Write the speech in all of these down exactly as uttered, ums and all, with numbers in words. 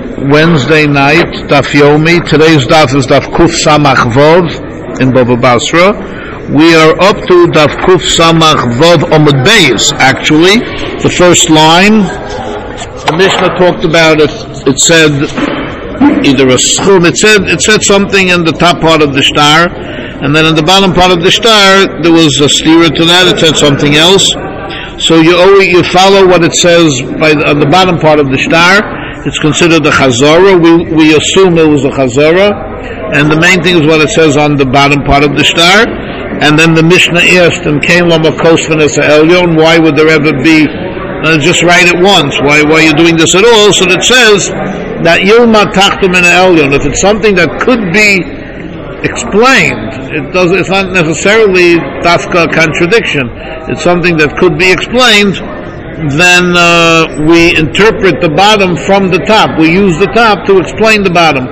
Wednesday night, Daf Yomi. Today's Daf is Daf Kuf Samach Vov in Bava Basra. We are up to Daf Kuf Samach Vov Omud Beis, actually. The first line, the Mishnah talked about it. It said either a schum, it said, it said something in the top part of the star, and then in the bottom part of the star, there was a steer to that, it said something else. So you always, you follow what it says by the, on the bottom part of the star. It's considered a chazara. We we assume it was a chazara, and the main thing is what it says on the bottom part of the star. And then the Mishnah asked, "And came lama kosvenes elyon? Why would there ever be? Uh, just write it once. Why why are you doing this at all?" So it says that yilma tachtum in elyon. If it's something that could be explained, it does. It's not necessarily dafka contradiction. It's something that could be explained. Then uh, we interpret the bottom from the top. We use the top to explain the bottom.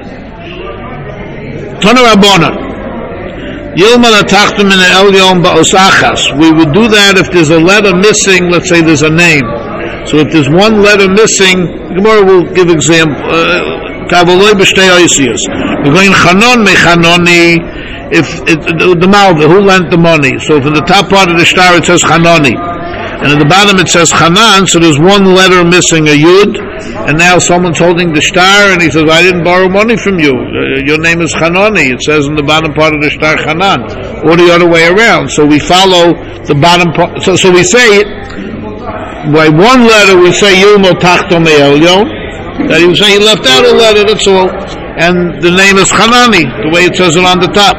Tana Rabbana. Yilma latachtum min elyon ba'osachas. We would do that if there's a letter missing. Let's say there's a name. So if there's one letter missing, Gemara will give example. Kavoloi b'shtei oisiyos. We're going chanon mechanoni. If it, the, the malva, who lent the money? So if in the top part of the star it says chanoni, and at the bottom it says Hanan, so there's one letter missing, a Yud, and now someone's holding the star, and he says, I didn't borrow money from you. Uh, your name is Hanani. It says in the bottom part of the star, Hanan. Or the other way around. So we follow the bottom part. So, so we say, by one letter we say, Yilmo Tachto Me'elyon. That he was saying he left out a letter, that's all. And the name is Hanani, the way it says it on the top.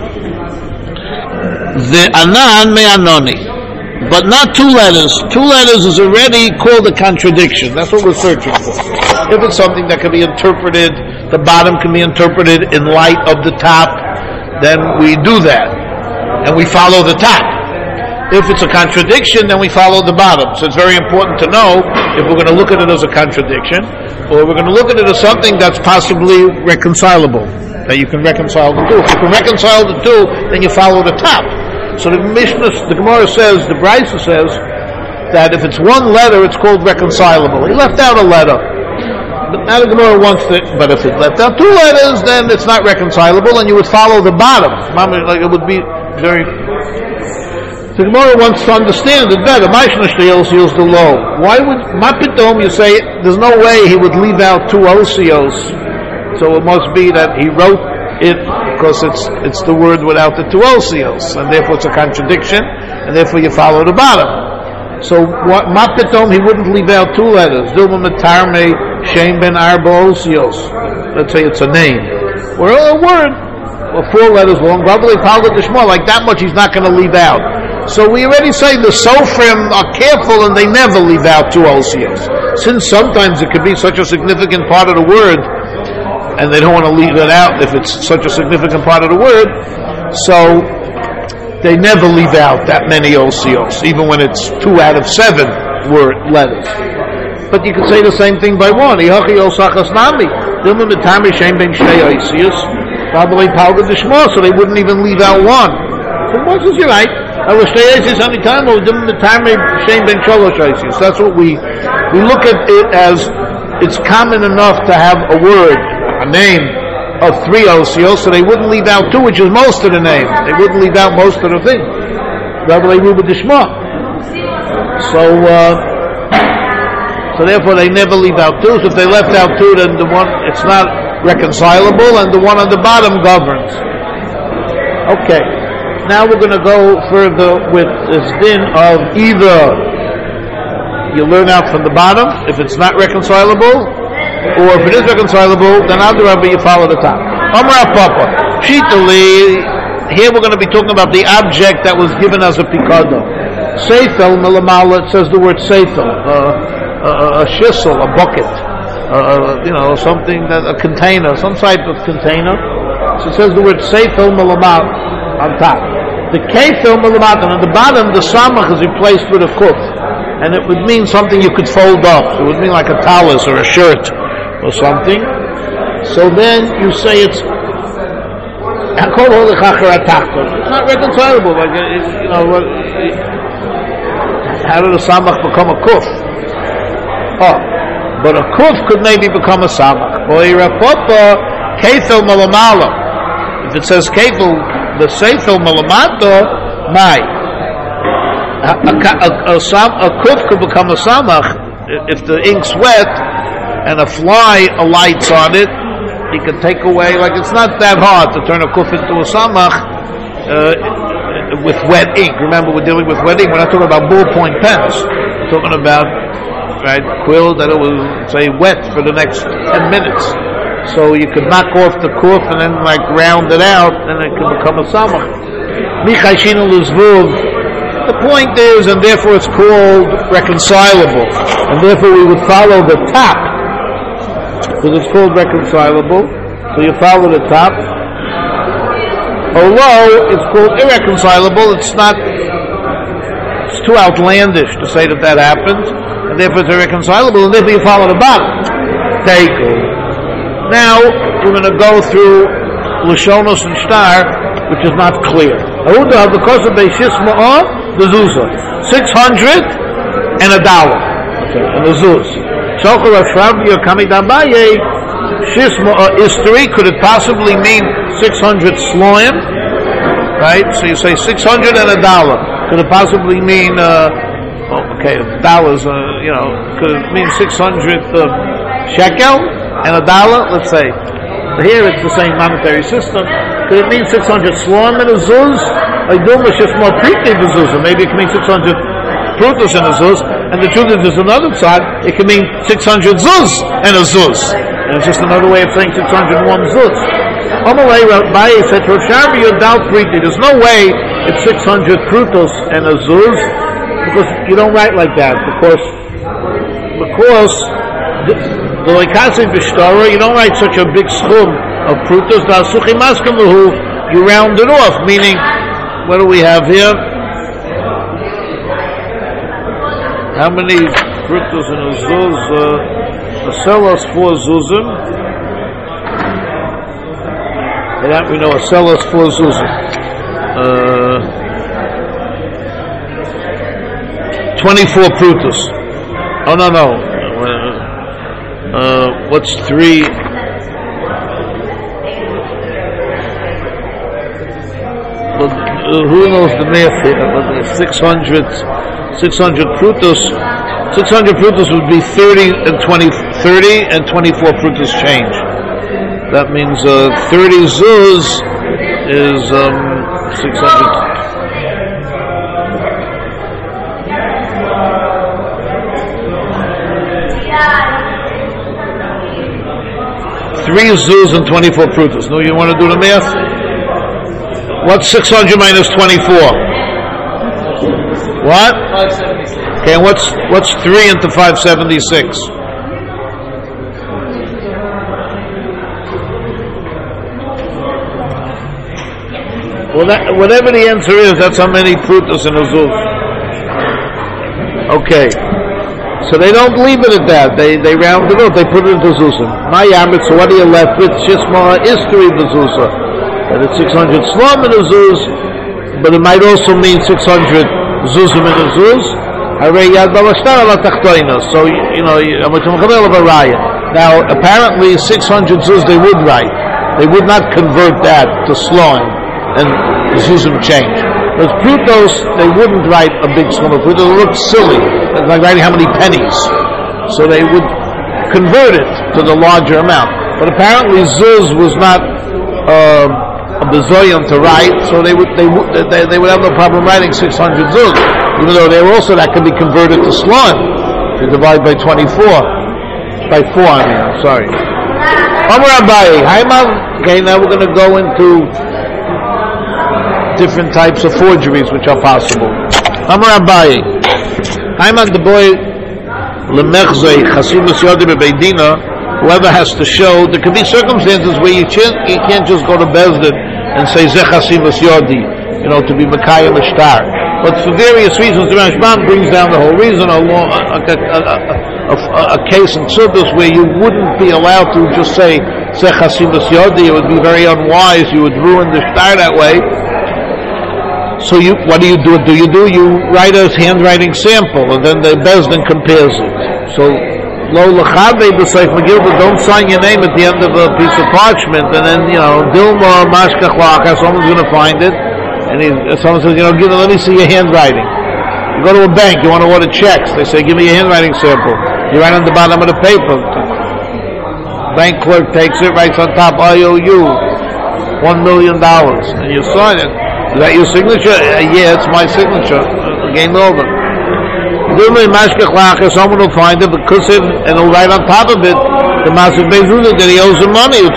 The Anan Me'anoni. But not two letters. Two letters is already called a contradiction. That's what we're searching for. If it's something that can be interpreted, the bottom can be interpreted in light of the top, then we do that. And we follow the top. If it's a contradiction, then we follow the bottom. So it's very important to know if we're going to look at it as a contradiction, or we're going to look at it as something that's possibly reconcilable, that you can reconcile the two. If you can reconcile the two, then you follow the top. So the Mishnah, the Gemara says, the Brisa says, that if it's one letter, it's called reconcilable. He left out a letter. But now the Gemara wants to, but if it left out two letters, then it's not reconcilable, and you would follow the bottom. Like it would be very... The Gemara wants to understand it better. Mishnah steals, heals the low. Why would, Mapitom, you say, there's no way he would leave out two osios. So it must be that he wrote it because it's it's the word without the two osios, and therefore it's a contradiction, and therefore you follow the bottom. So what Mapitom, he wouldn't leave out two letters. Dilma Matarme Shem Ben Arba Osios. Let's say it's a name. Or a word, or four letters long, probably Palga Dishma, like that much he's not going to leave out. So we already say the Sofrim are careful and they never leave out two osios. Since sometimes it could be such a significant part of the word, and they don't want to leave it out if it's such a significant part of the word, so they never leave out that many osios, even when it's two out of seven word letters. But you can say the same thing by one. Probably Palga Dishma, so they wouldn't even leave out one. So Moses, you're right. That's what we we look at it as. It's common enough to have a word, a name of three osios, so they wouldn't leave out two, which is most of the name. They wouldn't leave out most of the thing. So, uh, so therefore they never leave out two. So if they left out two, then the one, it's not reconcilable, and the one on the bottom governs. Okay. Now we're going to go further with this din of either you learn out from the bottom, if it's not reconcilable, or if it is reconcilable, then Adrabah you follow the top. Amar Papa, Shitali, here we're going to be talking about the object that was given as a pikado. Seifel, Milamala, it says the word seifel, uh, a, a shissel, a bucket, uh, you know, something, that a container, some type of container. So it says the word seifel, Milamal, on top. The kefil, Milamat, and on the bottom, the samach is replaced with a kuf. And it would mean something you could fold up. It would mean like a talus or a shirt or something. So then you say it's it's not reconcilable. Like you know, how did the samach become a kuf? Oh, But a kuf could maybe become a samach. If it says kefil, the seifel malamato, my. A, a, a, a, a kuf could become a samach if the ink's wet and a fly alights on it. He can take away, like it's not that hard to turn a kuf into a samach uh, with wet ink. Remember, we're dealing with wet ink. We're not talking about ballpoint pens. We're talking about right quill that it will say wet for the next ten minutes. So you could knock off the kuf and then like round it out, and it can become a samach. The point is, and therefore it's called reconcilable, and therefore we would follow the top, because it's called reconcilable. So you follow the top. Although it's called irreconcilable, it's not. It's too outlandish to say that that happens, and therefore it's irreconcilable, and therefore you follow the bottom. Teiku. Now we're going to go through Lashonos and Shtar, which is not clear. Because of the Shisma'ah, the Zuzah. Six hundred and a dollar. Okay, and the Zuz. Shokar Ashrabi Kami Dabaye, Shisma'ah is three. Could it possibly mean six hundred sloim? Right? So you say six hundred and a dollar. Could it possibly mean, uh, oh, okay, dollars, uh, you know, could it mean six hundred uh, shekel and a dollar? Let's say. Here it's the same monetary system. Could it mean six hundred slom and a zuz? I do more pretty the zuz. Maybe it can mean six hundred prutus and a zuz. And the truth is, there's another side. It can mean six hundred zuz and a zuz. And it's just another way of saying six hundred one zuz. Amalei Rabbi said, "Roshavi doubt pretty. There's no way it's six hundred prutus and a zuz, because you don't write like that. Because because the, the Lekasi B'Shtara, you don't write such a big schum of prutos. You round it off, meaning, what do we have here? How many prutos in a zuz? Uh, a seller's four zuzim. And that we know a seller's four zuzim. Uh, twenty-four prutos. Oh, no, no. Uh, what's three? But uh, who knows the math here? But six hundred, six hundred prutos, six hundred prutos would be thirty and twenty, thirty and twenty-four prutos change. That means uh, thirty zuz is um, six hundred. Three zuz and twenty-four prutas. No, you want to do the math? What's six hundred minus twenty-four? What? five seventy-six. Okay, and what's what's three into five seventy-six? Well, that, whatever the answer is, that's how many prutas in a zuz. Okay. So they don't leave it at that. They they round it up. They put it into zuzim. My yamit. So what are you left with? Shisma is three bezuzah, and it's six hundred slum in a zuz, but it might also mean six hundred zuzim in a zuz. So you know, now apparently six hundred zuz they would write. They would not convert that to slum and zuzim change. Because prutos, they wouldn't write a big sum of prutos. It looked silly. It's like writing how many pennies. So they would convert it to the larger amount. But apparently zuz was not uh, a bezoyan to write, so they would they would they, they would have no problem writing six hundred zuz. Even though they were also, that could be converted to slon. To divide by twenty-four. By four, I mean, I'm sorry. Amar Abaye, Haimam. Okay, now we're going to go into different types of forgeries which are possible. Amar Abaye, Hayman the boy lemechzei chasimus yodi bebeidina. Whoever has to show, there could be circumstances where you can't, you can't just go to Bezdin and say zeh chasimus yodi, you know, to be mekayim shtar. But for various reasons, the Rashbam brings down the whole reason. A, law, a, a, a, a, a case in Tzudus where you wouldn't be allowed to just say zeh chasimus yodi. It would be very unwise. You would ruin the shtar that way. So you, what do you do? Do you do? You write a handwriting sample, and then the Bezdin compares it. So Lo lechabe b'seif Megillah, don't sign your name at the end of a piece of parchment, and then, you know, Dilma mashkach la'achar, someone's going to find it, and he, someone says, you know, give, let me see your handwriting. You go to a bank, you want to order checks, they say, give me your handwriting sample. You write on the bottom of the paper. Bank clerk takes it, writes on top, I O U, one million dollars, and you sign it. Is that your signature? Uh, yeah, it's my signature. Uh, game over. Someone will find it because it, and he'll write on top of it the Masik Bezuda that he owes him money. It's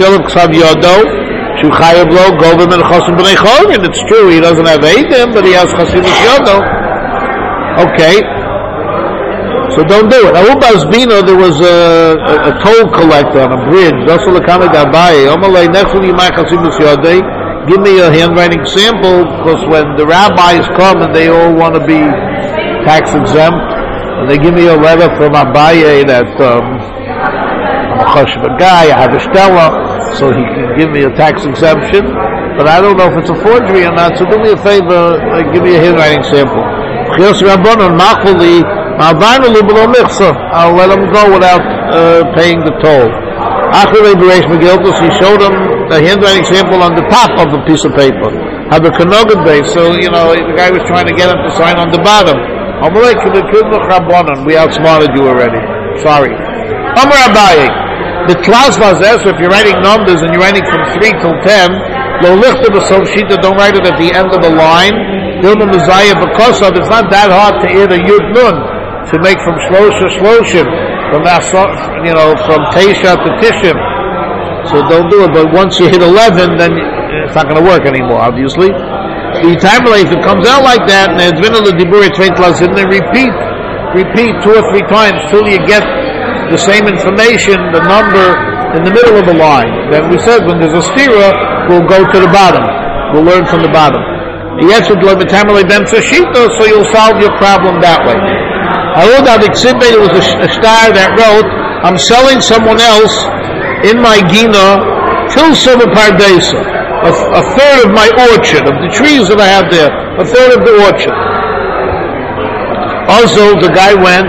true, he doesn't have Eidim, but he has Chasidus Yodo. Okay. So don't do it. Now, Ubaz Bino, there was a, a, a toll collector on a bridge. Next to you, my Chasidus Yodo, give me a handwriting sample, because when the rabbis come and they all want to be tax exempt, and they give me a letter from Abaye that um, I'm a chashuv guy, I have a stella, so he can give me a tax exemption, but I don't know if it's a forgery or not, so do me a favor, uh, give me a handwriting sample. I'll let him go without uh, paying the toll. He showed him the handwriting sample on the top of the piece of paper. Have a kanogad base, so, you know, the guy was trying to get him to sign on the bottom. We outsmarted you already. Sorry. Amar Abaye. The Tlasvaz says, if you're writing numbers and you're writing from three till ten, lo lichta b'sov shita, don't write it at the end of the line. Dilma Messiah, because of, it's not that hard to add a yud nun, to make from shlosha shloshim, from, you know, from teisha to tishim. So don't do it, but once you hit eleven, then it's not going to work anymore, obviously. The time if it comes out like that, and it's been a dibur and then repeat, repeat two or three times till you get the same information, the number in the middle of the line. Then we said when there's a stira, we'll go to the bottom. We'll learn from the bottom. So you'll solve your problem that way. There was a star that wrote, I'm selling someone else in my gina till Summer Pardesa. A, a third of my orchard, of the trees that I have there, a third of the orchard. Also, the guy went,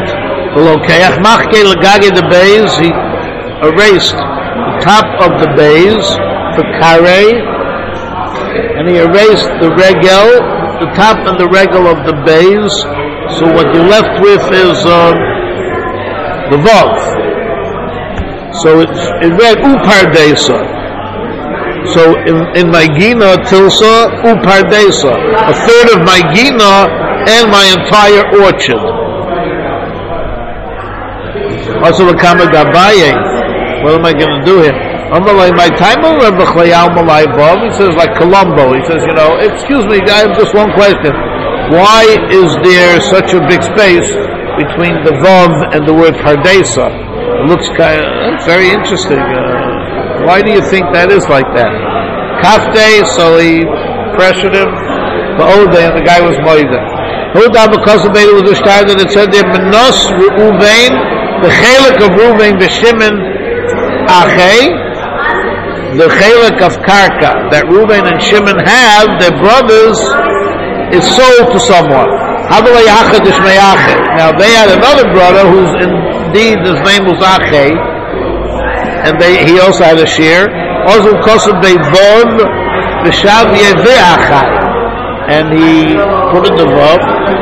the bays, he erased the top of the bays, the kare, and he erased the regel, the top and the regel of the bays, so what you're left with is um, the vav. So it's, it read upardesa. So in, in my gina tilsa upardesa, a third of my gina and my entire orchard. Also the Kama Gabaye, what am I going to do here? My time he says like Colombo. He says, you know, excuse me, I have just one question. Why is there such a big space between the vav and the word pardesa? It looks kind of, it's very interesting. Uh, Why do you think that is like that? Kafte, so he pressured him. The Ode, and the guy was Moida. Huda, because of it was a star that it said there, Menos Reuven, the Chelek of Reuven, the Shimon Achei, the Chelek of Karka, that Reuven and Shimon have, their brothers, is sold to someone. Now they had another brother who's indeed, his name was Achei, and they, he also had a share. Also, Kosev Beivov, V'shav Yeve'achai, and he put in the vav.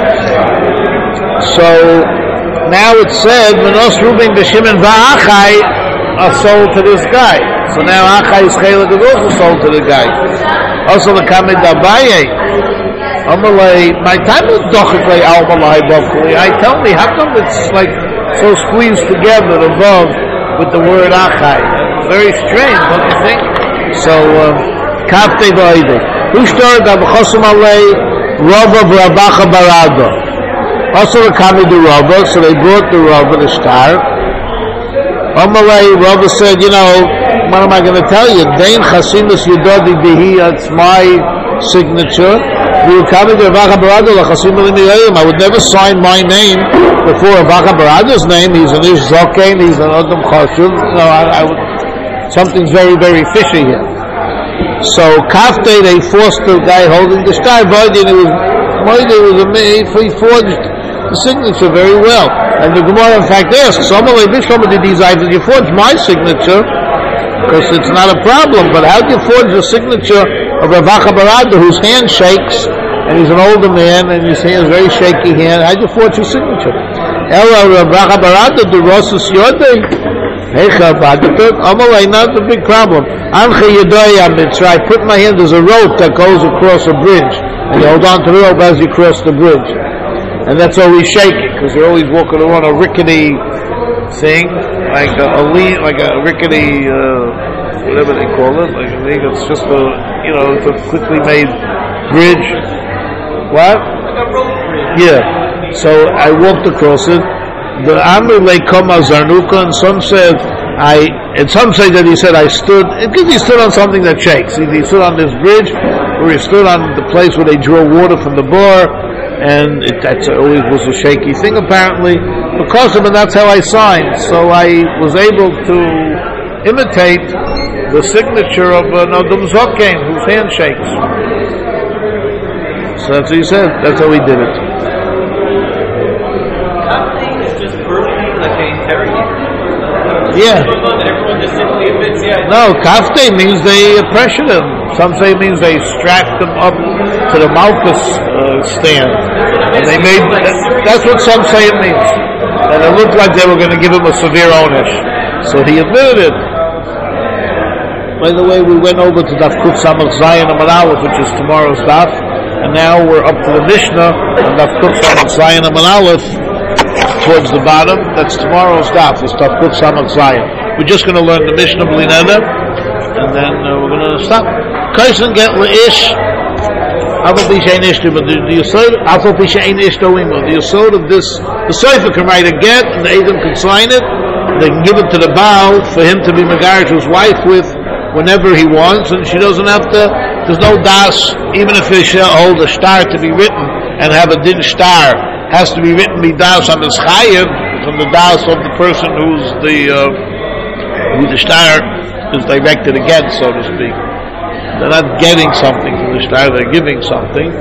So now it said, Menos Reuben B'Shimon V'achai are sold to this guy. So now Achai's Chelek is also sold to the guy. Also the Kamed Abaye, Amalei, my time is Dochiklei Almalai Bavkuli. I tell me, how come it's like so squeezed together above with the word Achai? Very strange, don't you think? So, Kapte V'Aide. Who started Abachosim Alei, Rava V'Rabacha Barada. Also the Kami the Rava, so they brought the Rava, the star. Amalei, Rava said, you know, what am I going to tell you? Dain Chasinus Yudodi Bihi, that's my signature. I would never sign my name before Avacha Barada's name. He's an Ish Zokain, he's an Adam Chashuv. No, I, I would, something's very, very fishy here. So, Kafte, they forced the guy holding the star, and it was, it was a, he forged the signature very well. And the Gemara, in fact, asks, somebody did these items, you forge my signature, because it's not a problem, but how do you forge the signature of Rav Acha Barada, whose hand shakes, and he's an older man, and his hand is very shaky hand, how do you forge his signature? Ella Rav Acha Barada, the Rosus Yodei, Hecha Bagatot, Amalei, not a big problem. Anche Yodei Mitzvah, I put my hand, there's a rope that goes across a bridge, and you hold on to the rope as you cross the bridge. And that's always shaking, because you're always walking around a rickety thing, like a, a lean, like a rickety, uh, whatever they call it. Like I think it's just a, you know, it's a quickly made bridge. What? Like a rope bridge. Yeah. So I walked across it. The Amr Leikoma Zarnuka, and some said I, and some say that he said I stood, because he stood on something that shakes. He, he stood on this bridge, or he stood on the place where they draw water from the bore, and it that's always was a shaky thing apparently. Because of it, that's how I signed. So I was able to imitate the signature of uh, Nodum Zokain, whose hand shakes. So that's what he said. That's how he did it. Yeah. No, kafte means they pressure them. Some say it means they strapped them up to the Malchus uh, stand. And they made, that, that's what some say it means. And it looked like they were going to give him a severe onish. So he admitted it. By the way, we went over to Daf Kuf Samach Zayin Amud Aleph, which is tomorrow's Daf. And now we're up to the Mishnah on Daf Kuf Samach Zayin Amud Aleph. Towards the bottom, that's tomorrow's daf. It's Daf Kuf Samach Zayin. We're just going to learn the Mishnah Bli Neder, and then uh, we're going to stop. Kaisen get leish, Afal Pi She'ein Ish, but the Yesod, Afal Pi She'ein Ish To'imo. The Yesod of this, the Sofer can write a get, and the Edom can sign it. They can give it to the Baal for him to be Megarer to his wife with whenever he wants, and she doesn't have to. There's no das, even if he shall hold a star to be written and have a din star. Has to be written be das on the chayev from the das of the person who's the uh, who the star is directed against, so to speak. They're not getting something from the star; they're giving something.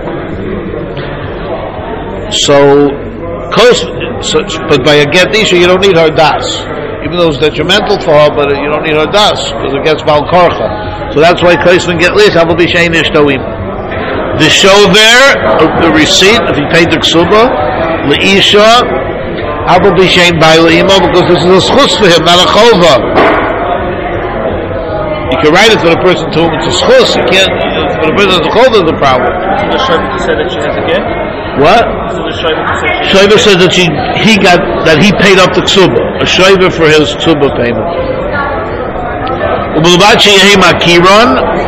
So, so but by a get isha, you don't need her das, even though it's detrimental for her. But you don't need her das because it gets bal korcha. So that's why kaisman get lis. How will be shein ishtoim? The shover, the receipt, if he paid the ksuba. Leisha, Abba B'Shein by Leima, because this is a schus for him, not a chova. You can write it for the person to whom it's a schus. You can't, for the person that's a chova, is the problem. Is the shover to say that she has a get? What? Is the shover to say she shover says that she, he got, that he paid up the ksuba. A shover for his ksuba payment. Ubulbat Sheyehi Makiron.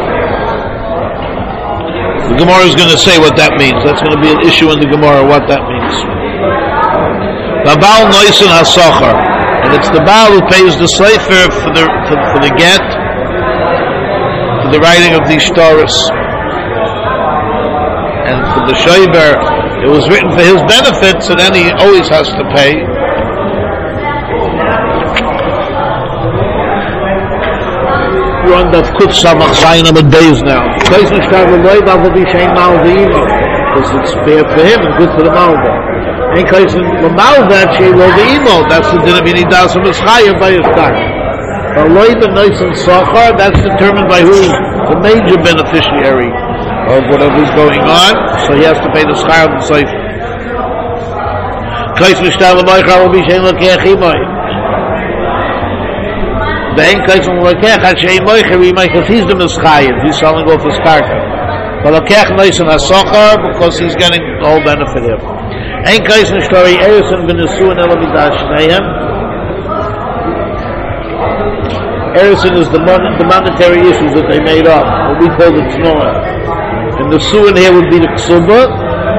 The Gemara is going to say what that means. That's going to be an issue in the Gemara, what that means. The Baal Noisun HaSochar. And it's the Baal who pays the Sefer for the, for, for the get, for the writing of these Torahs. And for the Shover, it was written for his benefit, so then he always has to pay. We're on the Kuf Samach Zayin Amud Beis now. Because it's fair for him and good for the Malva. And because the Malva, she will the emo. That's the din of Yinidas of Mischayim by his time. But Loi the Noisun Sochar, that's determined by who's the major beneficiary of whatever's going on. So he has to pay the Schar of the Sefer. Because it's fair for him. The end case on Lekech had Shei Moicher, we make if he's the Mischayev, he's selling off his karka. But Lekech Noisun HaSochar, because he's getting the whole benefit here. End case in the story, Erison ben Nesu and Elamidah Shneihem. Erison is the, mon- the monetary issues that they made up, what we call the Tnoah. And the Nesu in here would be the Ksuba.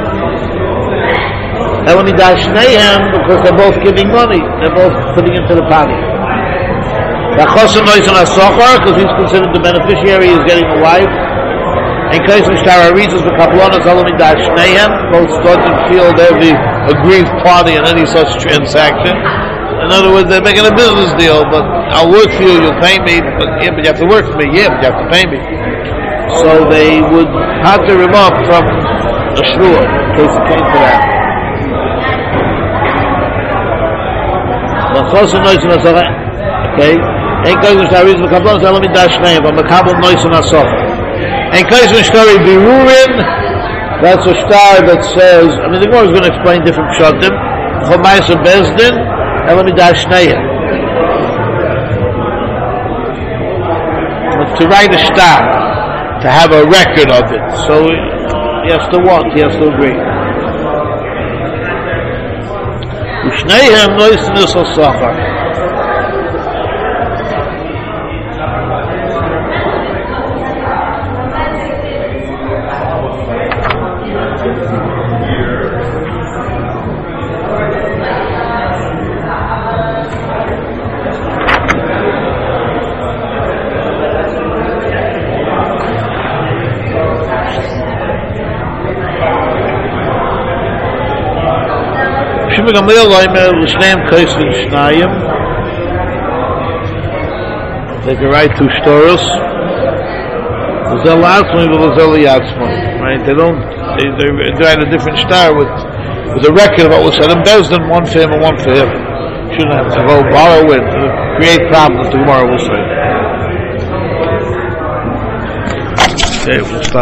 Elamidah Shneihem, because they're both giving money, they're both putting into the party. The Chosim Noisun HaSochar, because he's considered the beneficiary, is getting a wife. In case of Shtar Arizas, the Kaplonas Elamidah Shneihem, both judge and feel they're the aggrieved party in any such transaction. In other words, they're making a business deal, but I'll work for you, you'll pay me, but yeah, but you have to work for me, yeah, but you have to pay me. So they would pater him up from a shruah, in case it came to that. V'chosim noisim asocha. Okay. Ein koizim shtaris v'kablon zelam idashneim, but mekabel noisim asocha. Ein koizim shtari birurin, that's a star that says, I mean the Gemara is going to explain different pshatim. Chomayis bezdin, elam idashneim. To write a star, to have a record of it. So he has to want, he has to agree. Ushneihem noisnus al-sachar. Gamliel Leimer l'shneim kaisin shnayim. They can write two stories. L'zel atzmai v'l'zel yatzmai. Right? They don't. They, they, they write a different star with with a record of what was said in Bezdin, one for him and one for him. Shouldn't have to go borrow it to create problems. Tomorrow we'll say. Okay, we'll stop.